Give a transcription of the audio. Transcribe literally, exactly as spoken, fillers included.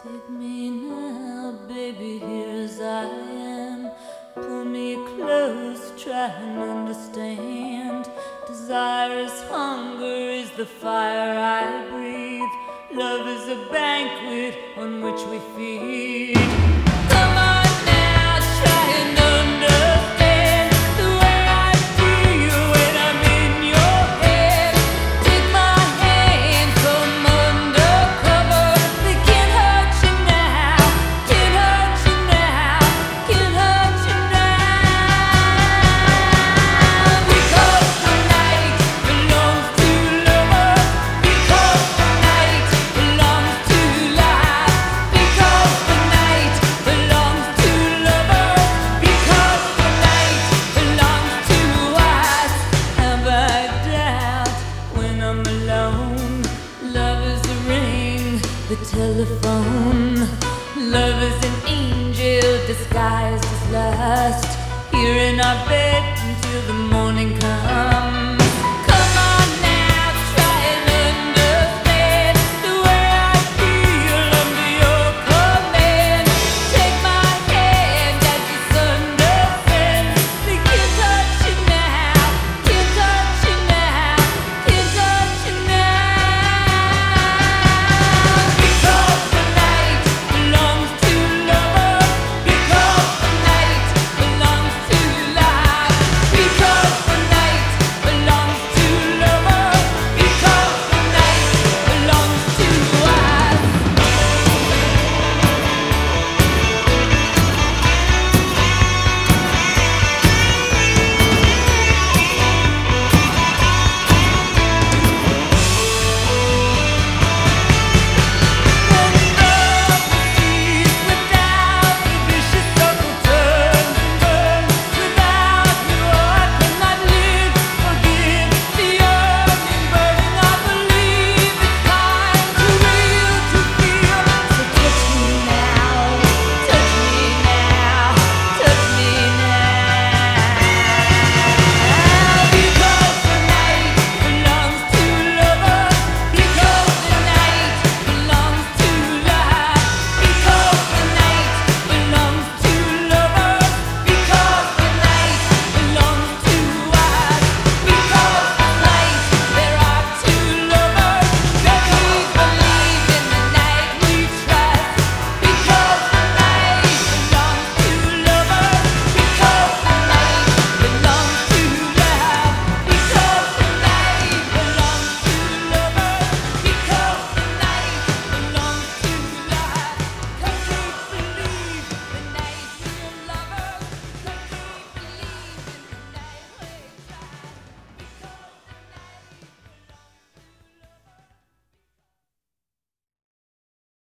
Take me now, baby, here as I am. Pull me close, try and understand. Desire is hunger, is the fire I breathe. Love is a banquet on which we feed. Come on now, try and understand the way I feel when I'm in your head. Take my hand, come undercover. They can't hurt you now, can't hurt you now, can't hurt you now. Because the night belongs to lovers. Because the night belongs to life. Because the night belongs to lovers. Because the night belongs to us. Have I doubt when I'm alone? Love is the ring, the telephone. Love is an angel disguised as lust. Here in our bed until the morning comes.